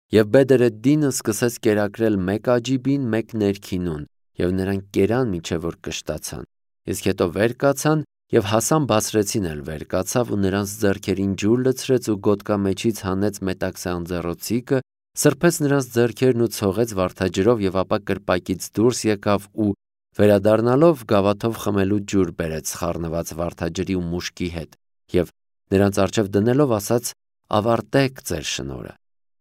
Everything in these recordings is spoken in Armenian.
Եվ Բեդր էդ-Դինը սկսեց կերակրել մեկ Աջիբին, մեկ ներքինուն, եւ նրանք կերան մինչեւ որ կշտացան։ Իսկ հետո վեր կացան եւ Հասան Բասրեցին էլ վեր կացավ ու նրանց ձեռքերին ջուր լցրեց ու գոտկամեջից հանեց մետաքսե անձեռոցիկը, սրբեց նրանց ձեռքերն ու ցողեց վարդաջրով եւ ապա կրպակից դուրս եկավ ու վերադառնալով գավաթով խմելու ջուր բերեց խառնված վարդաջրի ու մուշկի հետ եւ նրանց առջև դնելով ասաց. «Ավարտեք ձեր շնորհը»։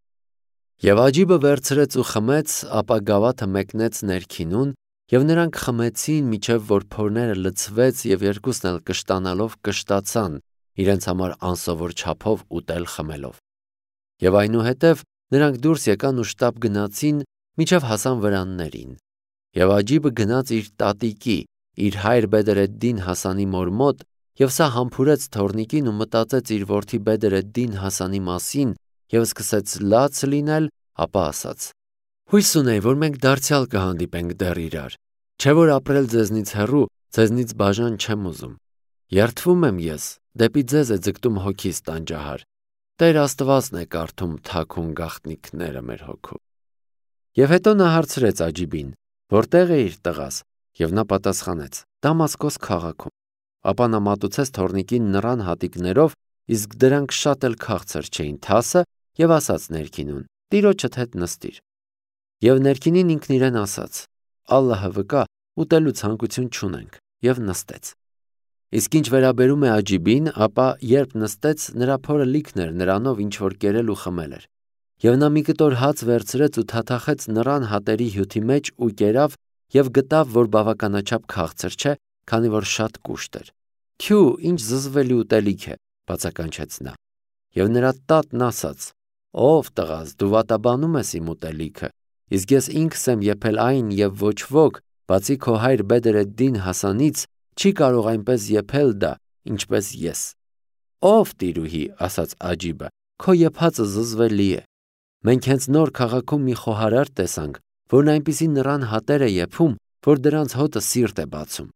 Եվ Աջիբը վերցրեց ու խմեց, ապա գավաթը մեկնեց ներքինուն, եւ նրանք խմեցին, մինչեւ որ փորները լցվեց եւ երկուսն էլ կշտանալով կշտացան, իրենց համար անսովոր չափով ուտել խմելով։ Եվ այնուհետև նրանք դուրս եկան ու շտապ գնացին, մինչեւ հասան վրաններին։ Եվ Աջիբը գնաց իր տատիկի, իր հայր Բեդր էդ-Դին Հասանի մոր մոտ, եւ սա համբուրեց թոռնիկին ու մտածեց իր որդի Բեդր էդ-Դին Հասանի մասին եւ սկսեց լաց լինել, ապա ասաց. «Հույս ունեի, որ մենք դարձյալ կհանդիպենք դեռ իրար, չէ որ ապրել ձեզնից հեռու, ձեզնից բաժան չեմ ուզում։ Երդվում եմ ես, դեպի ձեզ է ձգտում հոգիս տանջահար։ Տեր Աստվածն է կարդում թաքուն գաղտնիքները մեր հոգու»։ Եվ հետո նա հարցրեց Աջիբին. «Որտեղ է իր տղաս»։ Եվ նա պատասխանեց. «Դամասկոս քաղաքում»։ Ապա նա մատուցեց թոռնիկին նռան հատիկներով, իսկ դրանք շատ էլ քաղցր չէին թասը, եւ ասաց ներքինուն. «Տիրոջդ հետ նստիր»։ Եվ ներքինին ինքն իրեն ասաց. «Ալլահը վկա, ուտելու ցանկություն չունենք», եւ նստեց։ Իսկ ինչ վերաբերում է Աջիբին, ապա երբ նստեց, նրա փորը լիքն էր նրանով, ինչ որ կերել ու խմել էր։ Եվ նա մի կտոր հաց վերցրեց ու թաթախեց նռան հատերի հյութի մեջ ու կերավ եւ գտավ, որ բավականաչափ քաղցր չէ, քանի որ շատ կուշտ էր։ «Քյու, ինչ զզվելի ուտելիք է», բացականչեց նա։ Եվ նրա տատն ասաց. «Ով տղաս, դու վատաբանում ես իմ ուտելիքը, իսկ ես ինքս եմ եփել այն եւ ոչ ոք, բացի քո հայր Բեդր էդ-Դին Հասանից, չի կարող այնպես եփել դա, ինչպես ես»։ «Ով տիրուհի», ասաց Աջիբը, «քո եփածը զզվելի է։ Մենք հենց նոր քաղաքում մի խոհարար տեսանք, որն այնպիսի նռան հատեր է եփում, որ դրանց հոտը սիրտ է բացում։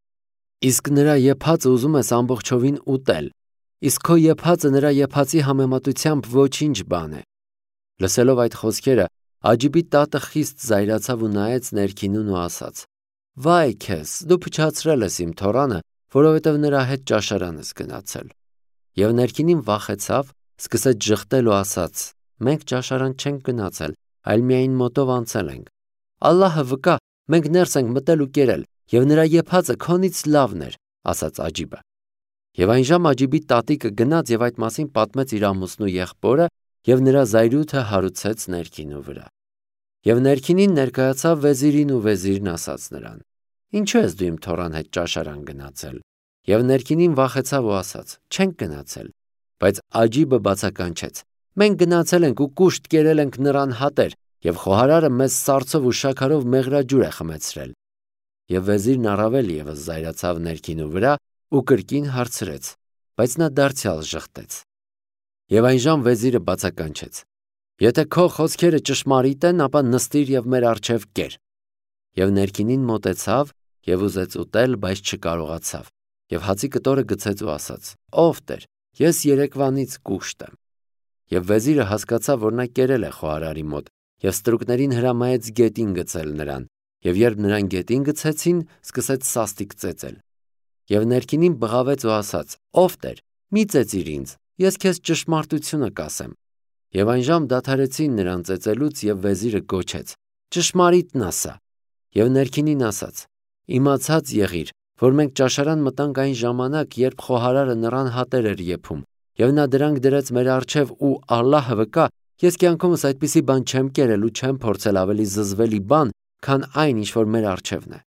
Իսկ նրա եփածը ուզում ես ամբողջովին ուտել, իսկ քո եփածը նրա եփածի համեմատությամբ ոչինչ բան է»։ Լսելով այդ խոսքերը, Աջիբի տատը խիստ զայրացավ ու նայեց ներքինուն ու ասաց. «Վայ քեզ, դու փչացրել ես իմ թոռանը, որովհետև նրա հետ ճաշարան ես գնացել»։ Եվ ներքինին վախեցավ, սկսեց ժխտել ու ասաց. «Մենք ճաշարան չենք գնացել, այլ միայն մոտով անցել ենք։ Ալլահը վկա, մենք ներս ենք մտել ու կերել, եւ նրա եփածը քոնից լավն էր», ասաց Աջիբը։ Եվ այն ժամ Աջիբի տատիկը գնաց եւ այդ մասին պատմեց իր ամուսնու եղբորը, եւ նրա զայրույթը հարուցեց ներքինու վրա։ Եվ ներքինին ներկայացավ վեզիրին ու վեզիրն ասաց նրան. «Ինչու ես դու իմ թոռան հետ ճաշարան գնացել»։ Եվ ներքինին վախեցավ ու ասաց. «Չենք գնացել»։ Բայց Աջիբը բացականչեց. «Մենք գնացել ենք ու կուշտ կերել ենք նռան հատեր, եւ խոհարարը մեզ սառցով ու շաքարով մեղրաջուր է խմեցրել»։ Եվ վեզիրն առավել եւս զայրացավ ներքինու վրա ու կրկին հարցրեց, բայց նա դարձյալ ժխտեց։ Եվ այն ժամ վեզիրը բացականչեց. «Եթե քո խոսքերը ճշմարիտ են, ապա նստիր եւ մեր առջև կեր»։ Եվ ներքինին մոտեցավ եւ ուզեց ուտել, բայց չկարողացավ։ Եվ հացի կտորը գցեց ու ասաց. «Ով Տեր, ես երեկվանից կուշտ եմ»։ Եվ վեզիրը հասկացավ, որ նա կերել է խոհարարի մոտ, եւ ստրուկներին հրամայեց գետին գցել նրան, եւ երբ նրան գետին գցեցին, սկսեց սաստիկ ծեծել։ Եվ ներքինին բղավեց ու ասաց. «Ով Տեր, մի ծեծիր ինձ, ես քեզ ճշմարտությունը կասեմ»։ Եվ այն ժամ դադարեցին նրան ծեծելուց եւ վեզիրը գոչեց. «Ճշմարիտն ասա»։ Եվ ներքինին ասաց. «Իմացած եղիր, որ մենք ճաշարան մտանք այն ժամանակ, երբ խոհարարը նռան հատեր էր եփում, եւ նա դրանք դրեց մեր առջև ու Ալլահը վկա, ես կյանքումս այդպիսի բան չեմ կերել ու չեմ փորձել ավելի զզվելի բան, քան այն, ինչ որ մեր առջևն է»։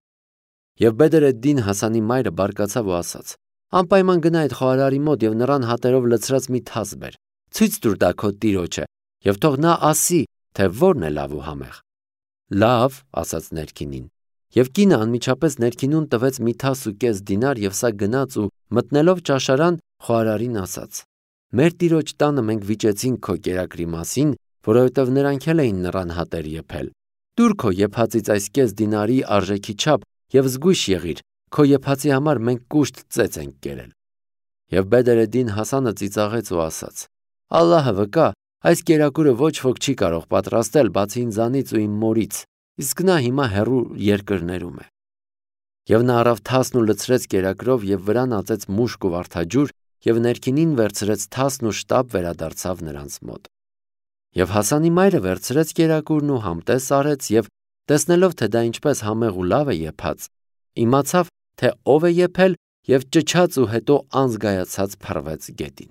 Եվ Բեդր էդ-Դին Հասանի մայրը բարկացավ ու ասաց. «Անպայման գնա այդ խոհարարի մոտ եւ նռան հատերով լցրած մի թաս բեր, ցույց տուր դա քո տիրոջը, եւ թող նա ասի, թե որն է լավ ու համեղ»։ «Լավ», ասաց ներքինին։ Եվ կինը անմիջապես ներքինուն տվեց մի 10.5 դինար եւ սա գնաց ու մտնելով ճաշարան խոհարարին ասաց. «Մեր տիրոջ տանը մենք վիճեցինք քո կերակրի մասին, որովհետեւ նրանք էլ էին նռան հատեր եփել։ Դուր քո եփածից այս կես դինարի արժեքի չափ եւ զգույշ եղիր, քո եփածի համար մենք կուշտ ծեծ ենք կերել»։ Եվ Բեդր էդ-Դին Հասանը ծիծաղեց ու ասաց. «Ալլահը վկա, Այս կերակուրը ոչ ոք չի կարող պատրաստել բացի ինձանից ու իմ մորից, իսկ նա հիմա հեռու երկրներում է։ Եվ նա առավ թասն ու լցրեց կերակրով եւ վրան ածեց մուշկ ու վարդաջուր եւ ներքինին վերցրեց թասն ու շտապ վերադարձավ նրանց մոտ։ Եվ Հասանի մայրը վերցրեց կերակուրն ու համտես արեց եւ տեսնելով, թե դա ինչպես համեղ ու լավ է եփած, իմացավ, թե ով է եփել եւ ճչաց ու հետո անզգայացած փռվեց գետին։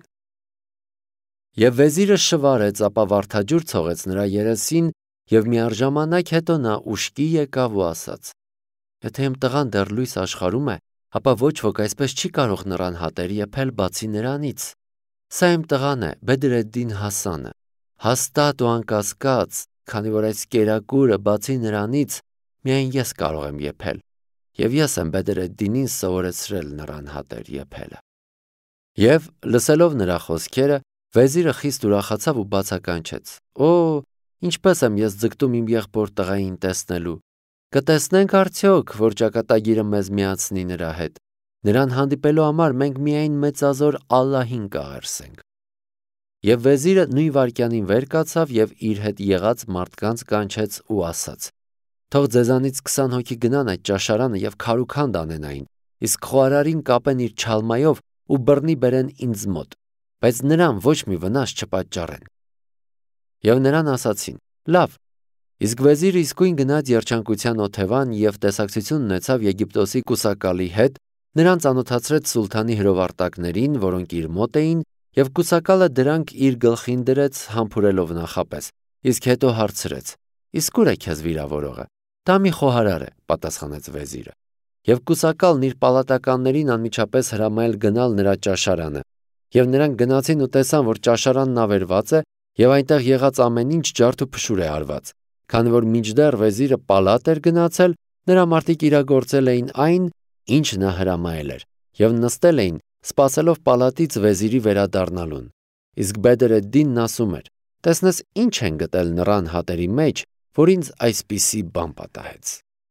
Եվ վեզիրը շվարեց, ապա վարդաջուր ցողեց նրա երեսին եւ միառժամանակ հետո նա ուշքի եկավ ու ասաց. Եթե իմ տղան դեռ լույս աշխարհում է, ապա ոչ ոք այսպես չի կարող նրան հատեր եփել բացի նրանից։ Սա իմ տղան է, Բեդրեդդին Հասանը, հաստատ ու անկասկած, քանի որ այս կերակուրը բացի նրանից միայն ես կարող եմ եփել, եւ ես եմ Բեդրեդդինին սովորեցրել նրան հատեր եփելը։ Եվ լսելով նրա խոսքերը, վեզիրը խիստ ուրախացավ ու բացականչեց. Օ, ինչպես եմ ես ձգտում իմ եղբոր տղային տեսնելու։ Կտեսնենք արդյոք, որ ճակատագիրը մեզ միացնի նրա հետ։ Նրան հանդիպելու համար մենք միայն մեծազոր Ալլահին կաղերսենք։ Եվ վեզիրը նույն վայրկյանին վեր կացավ եւ իր հետ եղած մարդկանց կանչեց ու ասաց. Թող ձեզանից 20 հոգի գնան այդ ճաշարանը եւ քարուքանդ անեն այն, իսկ խոհարարին կապեն իր չալմայով ու բռնի բերեն ինձ մոտ, բայց նրան ոչ մի վնաս չպատճառեն։ Եվ նրան ասացին. Լավ։ Իսկ վեզիրը իսկույն գնաց երջանկության օթևան եւ տեսակցություն ունեցավ Եգիպտոսի կուսակալի հետ, նրան ծանոթացրեց սուլթանի հրովարտակներին, որոնք իր մոտ էին, եւ կուսակալը դրանք իր գլխին դրեց համբուրելով նախապես, իսկ հետո հարցրեց. Իսկ ուր է քեզ վիրավորողը։ Դա մի խոհարար է, պատասխանեց վեզիրը։ Եվ կուսակալն իր պալատականներին անմիջապես հրամայել գնալ նրա ճաշարանը, եւ նրանք գնացին ու տեսան, որ ճաշարանն ավերված է եւ այնտեղ եղած ամեն ինչ ջարդ ու փշուր է արված, քանի որ մինչդեռ վեզիրը պալատ էր գնացել, նրա մարդիկ իրագործել էին այն, ինչ նա հրամայել էր, եւ նստել էին, սպասելով պալատից վեզիրի վերադառնալուն։ Իսկ Բեդրեդդինն ասում էր. տեսնես ինչ են գտել նրան հատերի մեջ, որ ինձ այսպիսի բան պատահեց։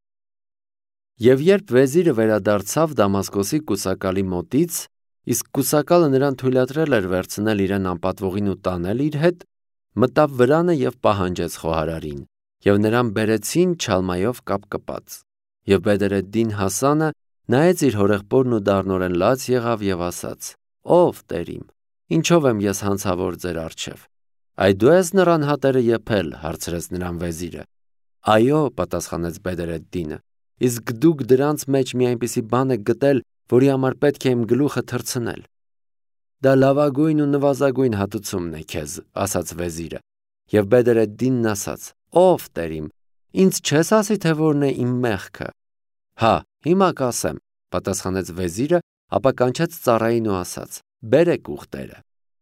Եվ երբ վեզիրը վերադարձավ Դամասկոսի կուսակալի մոտից, իսկ կուսակալը նրան թույլատրել էր վերցնել իրեն անպատվողին ու տանել իր հետ, մտավ վրանը եւ պահանջեց խոհարարին, եւ նրան բերեցին չալմայով կապկպած։ Եվ Բեդրեդդին Հասանը նայեց իր հորեղբորն ու դառնորեն լաց եղավ եւ ասաց. Ով Տերիմ, ինչով եմ ես հանցավոր ձեր առջև։ Այ դու ես նրան հատերը եփել, հարցրեց նրան վեզիրը։ Այո, պատասխանեց Բեդրեդդինը, իսկ դուք դրանց մեջ մի այնպիսի բան եք գտել, որի համար պետք է իմ գլուխը թռցնել։ Դա լավագույն ու նվազագույն հատուցումն է քեզ, ասաց վեզիրը։ Եվ Բեդրեդդինն ասաց. Ով Տերիմ, ինձ չես ասի, թե որն է իմ մեղքը։ Հա, հիմա կասեմ, պատասխանեց վեզիրը, ապա կանչեց ծառային ու ասաց. բերեք ուղտերը։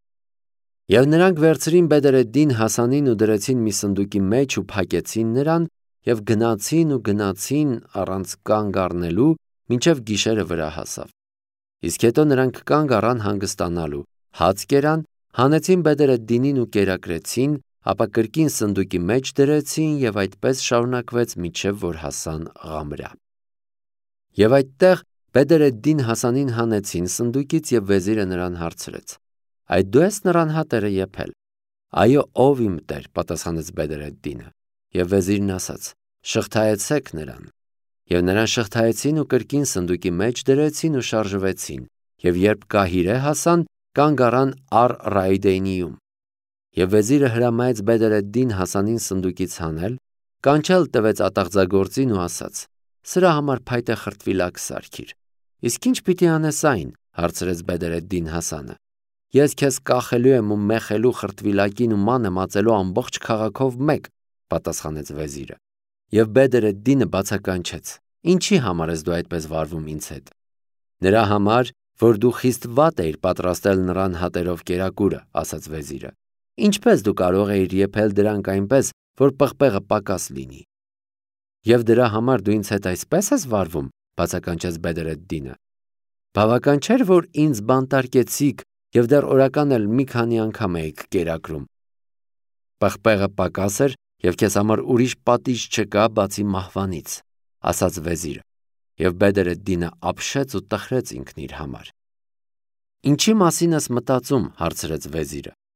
Եվ նրանք վերցրին Բեդրեդդին Հասանին ու դրեցին մի սնդուկի մեջ ու փակեցին նրան եւ գնացին առանց կանգ առնելու, մինչև գիշերը վրա հասավ։ Իսկ հետո նրանք կանգ առան հանգստանալու, հաց կերան, հանեցին Բեդրեդդինին ու կերակրեցին, ապա կրկին սնդուկի մեջ դրեցին եւ այդպես շարունակվեց մինչև որ հասան Ղամրա։ Եվ այդտեղ Բեդրեդդին Հասանին հանեցին սնդուկից եւ վեզիրը նրան հարցրեց. Այդ դու ես նրան հատերը եփել։ Այո, ով իմ տեր, պատասխանեց Բեդրեդդինը։ Եվ վեզիրն ասաց. շղթայեցեք նրան։ Եվ նրան շղթայեցին ու կրկին սնդուկի մեջ դրեցին ու շարժվեցին, եւ երբ Կահիրե հասան, կանգ առան Առ Ռայդենիում։ Եվ վեզիրը հրամայեց Բեդրեդդին Հասանին սնդուկից հանել, կանչել տվեց ատաղձագործին ու ասաց. սրա համար փայտե խրտվիլակ սարքիր։ Իսկ ինչ պիտի անես այն, հարցրեց Բեդրեդդին Հասանը։ Ես քեզ կախելու եմ ու մեխելու խրտվիլակին ու մանը մածելու ամբողջ քաղաքով մեկ, պատասխանեց վեզիրը։ Եվ Բեդրեդդինը բացականչեց. Ինչի համար ես դու այդպես վարվում ինձ հետ։ Նրա համար, որ դու խիստ վատ էիր պատրաստել նրան հատերով կերակուրը, ասաց վեզիրը։ Ինչպես դու կարող էիր եփել դրանք այնպես, որ պղպեղը պակաս լինի։ Եվ դրա համար դու ինձ հետ այսպես ես վարվում, բացականչեց Բեդրեդդինը։ Բավական չէր, որ ինձ բանտարկեցիք եւ դեռ օրական էլ մի քանի անգամ եք կերակրում։ Պղպեղը պակաս էր եւ քեզ համար ուրիշ պատիժ չկա բացի մահվանից, ասաց վեզիրը։ Եվ Բեդրեդդինը ապշեց ու տխրեց ինքն իր համար։ Ինչի մասին ես մտածում, հարցրեց վեզիրը։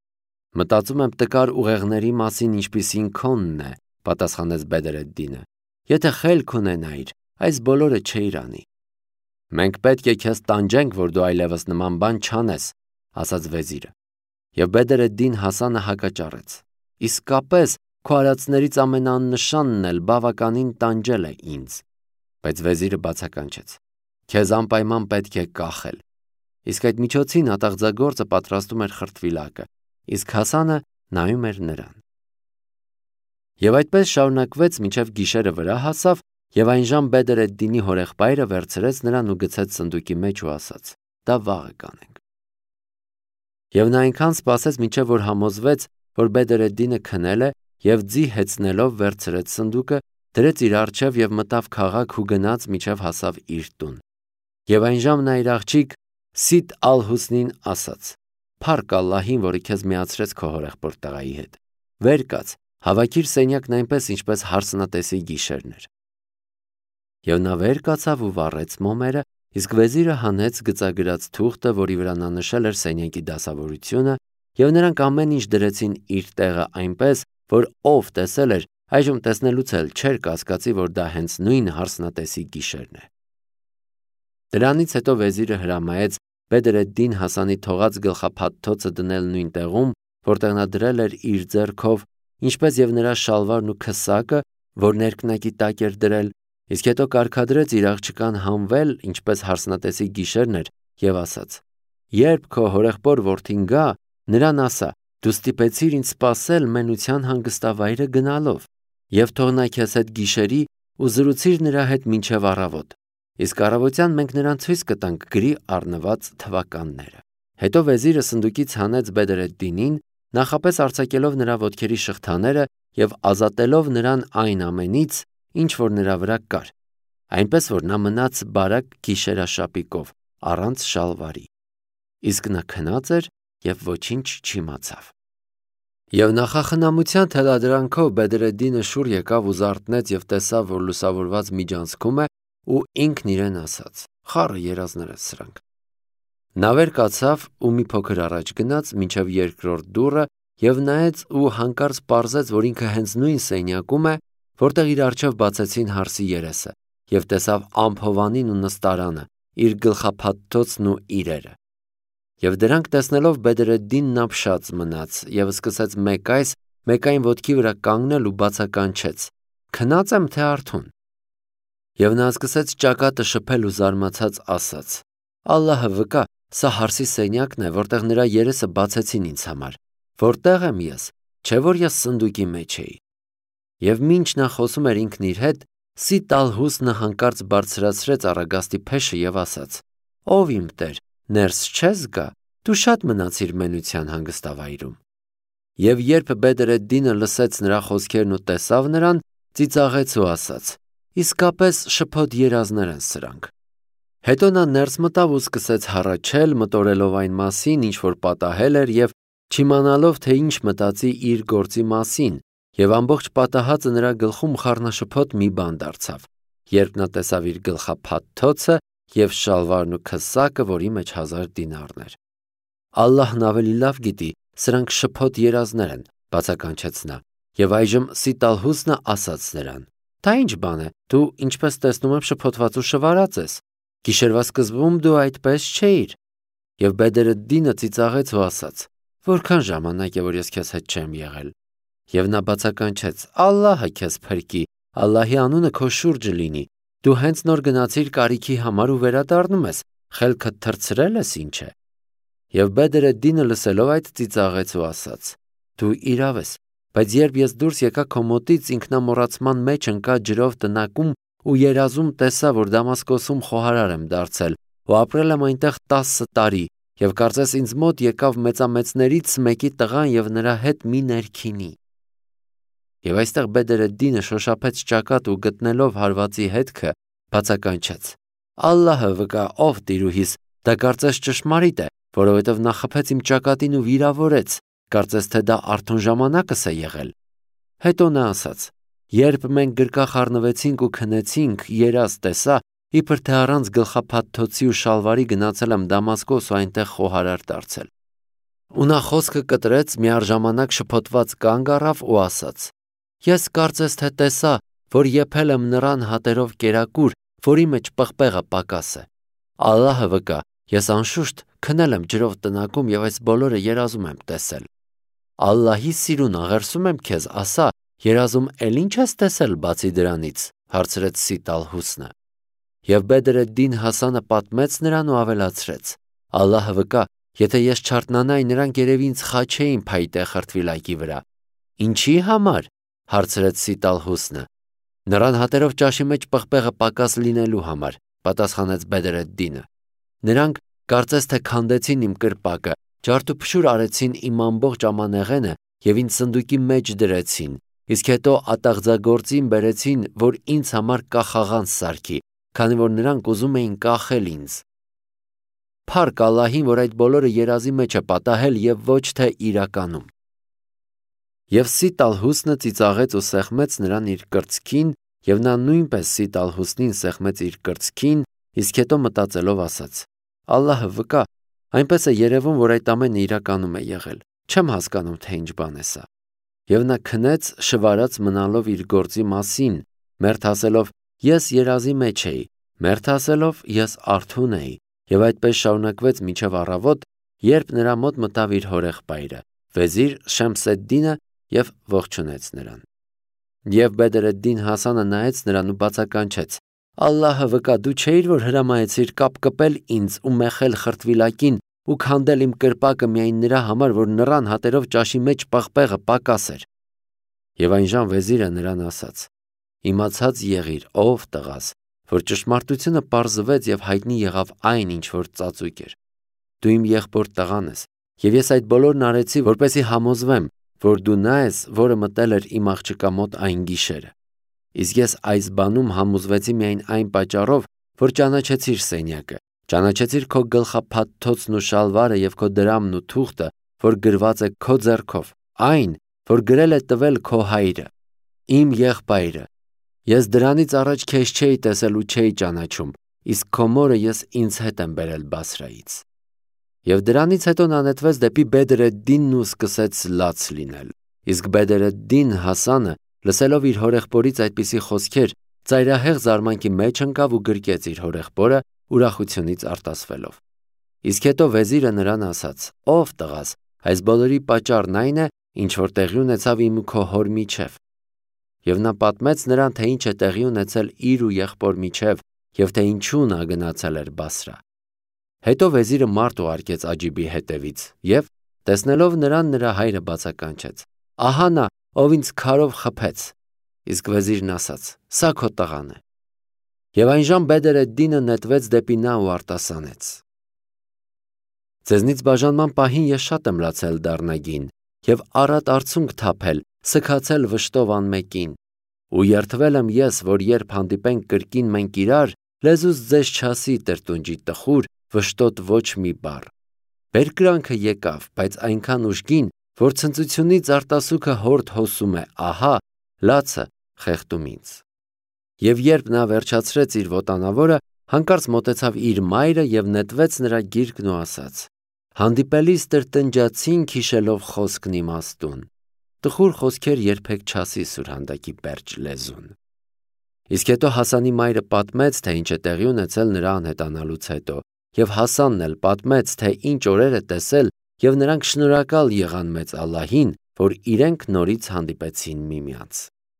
Մտածում եմ տկար ուղեղների մասին, ինչպիսին քոնն է, պատասխանեց Բեդրեդդինը։ Եթե խելք ունենայիր, այս բոլորը չէիր անի։ Մենք պետք է քեզ տանջենք, որ դու այլևս նման բան չանես, ասաց վեզիրը։ Եվ Բեդրեդդին Հասանը հակաճառեց. իսկապես քո արածներից ամենաաննշանն էլ բավականին տանջել է ինձ։ Բայց վեզիրը բացականչեց. քեզ անպայման պետք է կախել։ Իսկ այդ միջոցին ատաղձագործը պատրաստում էր խրտվիլակը, իսկ Հասանը նայում էր նրան։ Եվ այդպես շարունակվեց, մինչև գիշերը վրա հասավ, եւ այնժամ Բեդրեդդինի հորեղբայրը վերցրեց նրան ու գցեց սնդուկի մեջ ու ասաց. դա վաղը կանենք։ Եվ նա այնքան սպասեց, մինչև որ համոզվեց, որ Բեդրեդդինը քնել է, եւ ձի հեծնելով վերցրեց սնդուկը, դրեց իր առջև եւ մտավ քաղաք ու գնաց մինչև հասավ իր տուն։ Եվ այնժամ նա իր աղջիկ Սիդ ալ-Հուսնին ասաց. «Փառք Ալլահին, որը քեզ միացրեց քո հորեղբոր տղայի հետ։ Վեր կաց, հավաքիր սենյակն այնպես, ինչպես հարսնատեսի գիշերն էր»։ Եվ նա վեր կացավ ու վառեց մոմերը, իսկ վեզիրը հանեց գծագրած թուղթը, որի վրա նա նշել էր սենյակի դասավորությունը, եւ նրանք ամեն ինչ դրեցին իր տեղը այնպես, որ ով տեսել էր, այժմ տեսնելուց էլ չէր կասկածի, որ դա հենց նույն հարսնատեսի գիշերն է։ Դրանից հետո վեզիրը հրամայեց Բեդրեդդին Հասանի թողած գլխափաթթոցը դնել նույն տեղում, որտեղ նա դրել էր իր ձեռքով, ինչպես եւ նրա շալվարն ու քսակը, որ ներքնակի տակ էր դրել, իսկ հետո կարգադրեց իր աղջկան հանվել, ինչպես հարսնատեսի գիշերն էր, եւ ասաց. երբ քո հորեղբոր որդին գա, նրան ասա. դու ստիպեցիր ինձ սպասել մենության հանգստավայրը գնալով, եւ թող նա քեզ հետ գիշերի ու զրուցիր նրա հետ մինչև առավոտ, իսկ առավոտյան մենք նրան ցույց կտանք գրի առնված թվականները։ Հետո վեզիրը սնդուկից հանեց Բեդրեդդինին, նախապես արձակելով նրա ոտքերի շղթաները եւ ազատելով նրան այն ամենից, ինչ որ նրա վրա կար, այնպես որ նա մնաց բարակ գիշերաշապիկով, առանց շալվարի։ Իսկ նա քնած էր եւ ոչինչ չիմացավ։ Եվ նախախնամության թելադրանքով Բեդրեդդինը շուռ եկավ ու զարթնեց եւ տեսավ, որ լուսավորված միջանցքում է, ու ինքն իրեն ասաց. խառը երազներ են սրանք։ Նա վեր կացավ ու մի փոքր առաջ գնաց մինչև երկրորդ դուռը եւ նայեց ու հանկարծ պարզեց, որ ինքը հենց նույն սենյակում է, որտեղ իր առջև բացեցին հարսի երեսը, եւ տեսավ ամփովանին ու նստարանը, իր գլխափաթթոցն ու իրերը։ Եվ դրանք տեսնելով Բեդրեդդինն ապշած մնաց եւ սկսեց մեկ այս, մեկ այն ոտքի վրա կանգնել ու բացականչեց. քնած եմ թե արթուն։ Եվ նա սկսեց ճակատը շփել ու զարմացած ասաց. Ալլահը վկա, սա հարսի սենյակն է, որտեղ նրա երեսը բացեցին ինձ համար։ Որտեղ եմ ես, չէ որ ես սնդուկի մեջ էի։ Եվ մինչ նա խոսում էր ինքն իր հետ, Սիդ ալ-Հուսնը հանկարծ բարձրացրեց առագաստի փեշը եւ ասաց. ով իմ տեր, ներս չես գա, դու շատ մնացիր մենության հանգստավայրում։ Եվ երբ Բեդրեդդինը լսեց նրա խոսքերն ու տեսավ նրան, ծիծաղեց ու ասաց. իսկապես շփոթ երազներ են սրանք։ Հետո նա ներս մտավ ու սկսեց հառաչել, մտորելով այն մասին, ինչ որ պատահել էր եւ չիմանալով, թե ինչ մտածի իր գործի մասին, եւ ամբողջ պատահածը նրա գլխում խառնաշփոթ մի բան դարձավ, երբ նա տեսավ իր գլխափաթթոցը եւ շալվարն ու քսակը, որի մեջ 1000 դինարն էր։ Ալլահն ավելի լավ գիտի, սրանք շփոթ երազներ են, բացականչեց նա, եւ այժմ Սիդ ալ-Հուսնը ասաց նրան. դա ինչ բան է, դու ինչպես տեսնում եմ շփոթված ու շվարած ես, գիշերվա սկզբում դու այդպես չէիր։ Եվ Բեդրեդդինը ծիծաղեց ու ասաց. որքան ժամանակ է, որ ես քեզ հետ չեմ եղել։ Եվ նա բացականչեց. Ալլահը քեզ փրկի, Ալլահի անունը քո շուրջը լինի, դու հենց նոր գնացիր կարիքի համար ու վերադառնում ես, խելքդ թռցրել ես ինչ է։ Եվ Բեդրեդդինը լսելով այդ ծիծաղեց ու ասաց. դու իրավ ես, բայց երբ ես դուրս եկա քո մոտից, ինքնամոռացման մեջ ընկա ջրով տնակում ու երազում տեսա, որ Դամասկոսում խոհարար եմ դարձել ու ապրել եմ այնտեղ 10 տարի, եւ կարծես ինձ մոտ եկավ մեծամեծներից մեկի տղան եւ նրա հետ մի ներքինի։ Եվ այստեղ Բեդրեդդինը շոշափեց ճակատ ու գտնելով հարվածի հետքը, բացականչեց. Ալլահը վկա, ով տիրուհիս, դա կարծես ճշմարիտ է, որովհետև նա խփեց իմ ճակատին ու վիրավորեց, կարծես թե դա արթուն ժամանակս է եղել։ Հետո նա ասաց. երբ մենք գրկախ առնվեցինք ու քնեցինք, երազ տեսա, իբր թե առանց գլխափաթթոցի ու շալվարի գնացել եմ Դամասկոս ու այնտեղ խոհարար դարձել։ Ու նա խոսքը կտրեց, միառժամանակ շփոթված կանգ առավ ու ասաց. Ես կարծես թե տեսա, որ եփել եմ նրան հատերով կերակուր, որի մեջ պղպեղը պակաս է։ Ալլահը վկա, ես անշուշտ քնել եմ ջրով տնակում եւ այս բոլորը երազում եմ տեսել։ Ալլահի սիրուն աղերսում եմ քեզ, ասա, երազում էլ ինչ ես տեսել բացի դրանից, հարցրեց Սիտ ալ-Հուսնը։ Եվ Բեդր էդ-Դին Հասանը պատմեց նրան ու ավելացրեց. Ալլահը վկա, եթե ես չարթնանայի, նրանք երևի ինձ խաչեին փայտե խրտվիլակի վրա։ Ինչի համար, հարցրեց Սիտ ալ-Հուսնը։ Նրան հատերով ճաշի մեջ պղպեղը պակաս լինելու համար, պատասխանեց Բեդր էդ-Դինը։ Նրանք կարծես թե քանդեցին իմ կրպակը, ջարդուփշուր արեցին իմ ամբողջ ամանեղենը եւ ինձ սնդուկի մեջ դրեցին, իսկ հետո ատաղձագործին բերեցին, որ ինձ համար կախաղանց սարքի, քանի որ նրանք ուզում էին կախել ինձ։ Փառք Ալլահին, որ այդ բոլորը երազի մեջ է պատահել եւ ոչ թե իրականում։ Եվ Սիտ ալ-Հուսնը ծիծաղեց ու սեղմեց նրան իր կրծքին, եւ նա նույնպես Սիտ ալ-Հուսնին սեղմեց իր կրծքին, իսկ հետո մտածելով ասաց. Ալլահը վկա, այնպես է երևում, որ այդ ամենը իրականում է եղել։ Չեմ հասկանում, թե ինչ բան է սա։ Եվ նա քնեց, շվարած մնալով իր գործի մասին, մերթ ասելով. Ես երազի մեջ էի, մերթ ասելով ես արթուն էի, եւ այդպես շարունակվեց մինչև առավոտ, երբ նրա մոտ մտավ իր հորեղբայրը, վեզիր Շեմս էդ-Դինը եւ ողջունեց նրան։ Եվ Բեդր էդ-Դին Հասանը նայեց նրան ու բացականչեց. Ալլահը վկա, դու չէիր, որ հրամայեցիր կապ կպել ինձ ու մեխել խրտվիլակին ու քանդել իմ կրպակը միայն նրա համար, որ նրան հատերով ճաշի մեջ պղպեղը պակաս էր։ Եվ այնժամ վեզիրը նրան ասաց. Իմացած եղիր, ով տղաս, որ ճշմարտությունը պարզվեց եւ հայտնի եղավ այն, ինչ որ ծածուկ էր։ Դու իմ եղբոր տղան ես, եւ ես այդ բոլորն արեցի, որպեսզի համոզվեմ, որ դու նա ես, որը մտել էր իմ աղջկա մոտ այն գիշերը։ Իսկ ես այս բանում համոզվեցի միայն այն պատճառով, որ ճանաչեցիր սենյակը, ճանաչեցիր քո գլխափաթթոցն ու շալվարը եւ քո դրամն ու թուղթը, որ գրված է քո ձեռքով, այն, որ գրել է տվել քո հայրը, իմ եղբայրը։ Ես դրանից առաջ քեզ չէի տեսել ու չէի ճանաչում, իսկ քո մորը ես ինձ հետ եմ բերել Բասրայից։ Եվ դրանից հետո նա նետվեց դեպի Բեդր էդ-Դինն ու սկսեց լաց լինել։ Իսկ Բեդր էդ-Դին Հասանը, լսելով իր հորեղբորից այդպիսի խոսքեր, ծայրահեղ զարմանքի մեջ ընկավ ու գրկեց իր հորեղբորը, ուրախությունից արտասվելով։ Իսկ հետո վեզիրը նրան ասաց. Ով տղաս, այս բոլորի պատճառն այն է, ինչ որ տեղի ունեցավ իմ ու քո հոր միջև։ Եվ նա պատմեց նրան, թե ինչ է տեղի ունեցել իր ու եղբոր միջև, եւ թե ինչու նա գնացել էր Բասրա։ Հետո վեզիրը մարդ ուղարկեց Աջիբի հետևից, եւ տեսնելով նրան, նրա հայրը բացականչեց. Ահա նա, ով ինձ քարով խփեց։ Իսկ վեզիրն ասաց. Սա քո տղան է։ Եվ այնժամ Բեդր էդ-Դինը նետվեց դեպի նա ու արտասանեց. Ձեզնից բաժանման պահին ես շատ եմ լացել դառնագին եւ առատ արցունք թափել, սքացել վշտով անմեկին, ու երդվել եմ ես, որ երբ հանդիպենք կրկին մենք իրար, լեզուս ձեզ չասի տրտունջի տխուր, վշտոտ ոչ մի բառ։ Բերկրանքը եկավ, բայց այնքան ուժգին, որ ցնծությունից արտասուքը հորդ հոսում է, ահա, լացը խեղդում ինձ։ Եվ երբ նա վերջացրեց իր ոտանավորը, հանկարծ մոտեցավ իր մայրը եւ նետվեց նրա գիրկն ու ասաց. Հանդիպելիս տրտնջացինք հիշելով խոսքն իմաստուն։ Տխուր խոսքեր երբեք չասի սուրհանդակի պերճ լեզուն։ Իսկ հետո Հասանի մայրը պատմեց, թե ինչ է տեղի ունեցել նրա անհետանալուց հետո, եւ Հասանն էլ պատմեց, թե ինչ օրեր է տեսել, եւ նրանք շնորհակալ եղան մեծ Ալլահին, որ իրենք նորից հանդիպեցին միմյանց։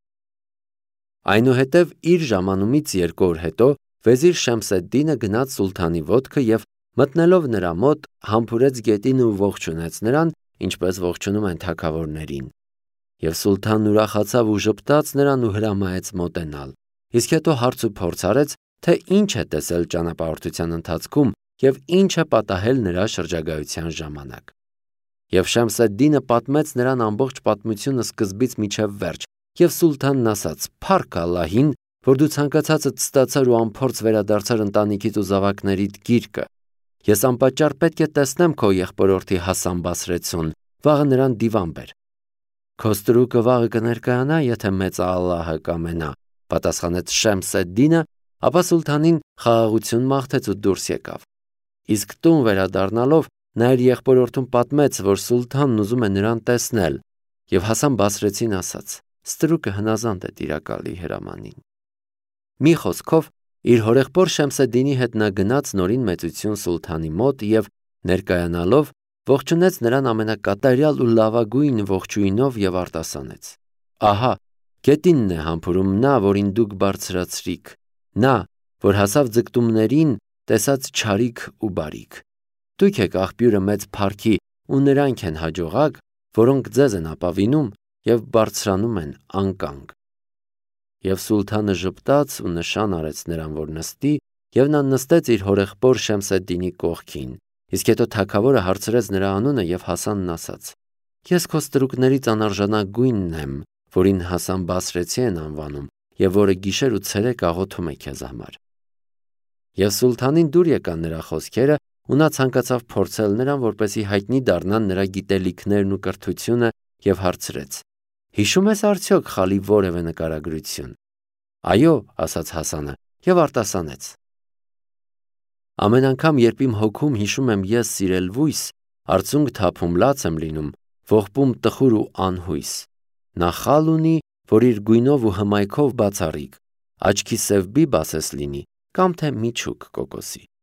Այնուհետև իր ժամանումից 2 օր հետո վեզիր Շեմս էդ-Դինը գնաց սուլթանի ոտքը եւ մտնելով նրա մոտ համբուրեց գետին ու ողջունեց նրան, ինչպես ողջունում են թագավորներին։ Եվ սուլթանն ուրախացավ ու ժպտաց նրան ու հրամայեց մոտենալ։ Իսկ հետո հարց ու փորձ արեց, թե ինչ է տեսել ճանապարհորդության ընթացքում եւ ինչ է պատահել նրա շրջագայության ժամանակ։ Եվ Շեմս էդ-Դինը պատմեց նրան ամբողջ պատմությունը սկզբից մինչև վերջ, եւ սուլթանն ասաց. Փառք Ալլահին, որ դու ցանկացածդ ստացար ու անփորձ վերադարձար ընտանիքիդ ու զավակներիդ գիրկը։ Ես անպատճառ պետք է տեսնեմ քո եղբորորդի Հասան Բասրեցուն, վաղը նրան դիվան բեր։ Քո ստրուկը վաղը կներկայանա, եթե մեծ Ալլահը կամենա, պատասխանեց Շեմս էդ-Դինը, ապա սուլթանին խաղաղություն մաղթեց ու դուրս եկավ։ Իսկ տուն վերադառնալով Նա իր եղբորորդուն պատմեց, որ սուլթանն ուզում է նրան տեսնել, եւ Հասան Բասրեցին ասաց. «Ստրուկը հնազանդ է տիրակալի հրամանին»։ Մի խոսքով, իր հորեղբոր Շեմսեդդինի հետ նա գնաց նորին մեծություն սուլթանի մոտ եւ ներկայանալով ողջունեց նրան ամենակատարյալ ու լավագույն ողջույնով եւ արտասանեց. «Ահա, գետինն է համբուրում նա, որին դուք բարձրացրիք, նա, որ հասավ ձգտումներին, տեսած չարիք ու բարիք։ Դուք եք աղբյուրը մեծ փառքի ու նրանք են հաջողակ, որոնք ձեզ են ապավինում եւ բարձրանում են անկանգ»։ Եվ սուլթանը ժպտաց ու նշան արեց նրան, որ նստի, եւ նա նստեց իր հորեղբոր Շեմսեդդինի կողքին։ Իսկ հետո թագավորը հարցրեց նրա անունը եւ Հասանն ասաց. «Ես քո ստրուկներից անարժանագույնն եմ, որին Հասան Բասրեցի են անվանում եւ որը գիշեր ու ցերեկ աղոթում է քեզ համար»։ Եվ սուլթանին դուր եկան նրա խոսքերը, ու նա ցանկացավ փորձել նրան, որպեսզի հայտնի դառնան նրա գիտելիքներն ու կրթությունը, եւ հարցրեց. «Հիշում ես արդյոք խալի որևէ նկարագրություն»։ «Այո», ասաց Հասանը եւ արտասանեց. «Ամեն անգամ, երբ իմ հոգում հիշում եմ ես սիրել լույս, արցունք թափում լաց եմ լինում, ողբում տխուր ու անհույս։ Նա խալ ունի, որ իր գույնով ու հմայքով բացառիկ, աչքի սև բիբ ասես լինի, կամ թե միջուկ կոկոսի»։